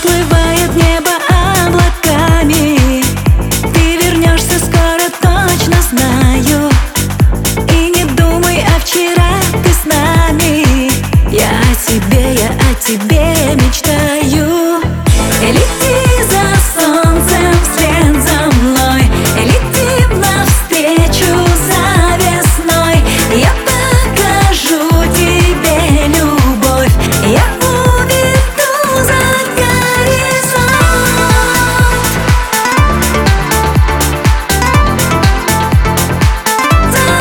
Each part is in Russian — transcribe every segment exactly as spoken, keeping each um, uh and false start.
Уплывает небо облаками. Ты вернешься скоро, точно знаю. И не думай о вчера, ты с нами. Я о тебе, я о тебе мечтаю. Лети за солнцем вслед за мной, летим навстречу за весной. Я покажу тебе любовь, я уведу за горизонт. За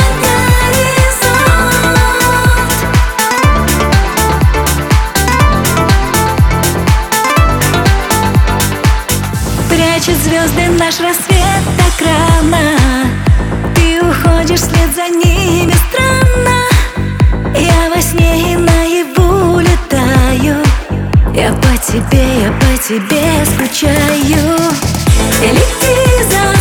горизонт. Прячет звезды наш рассвет так рано. Ты уходишь вслед за ними странно. Я во сне и наяву летаю. Я по тебе, я по тебе скучаю. Лети за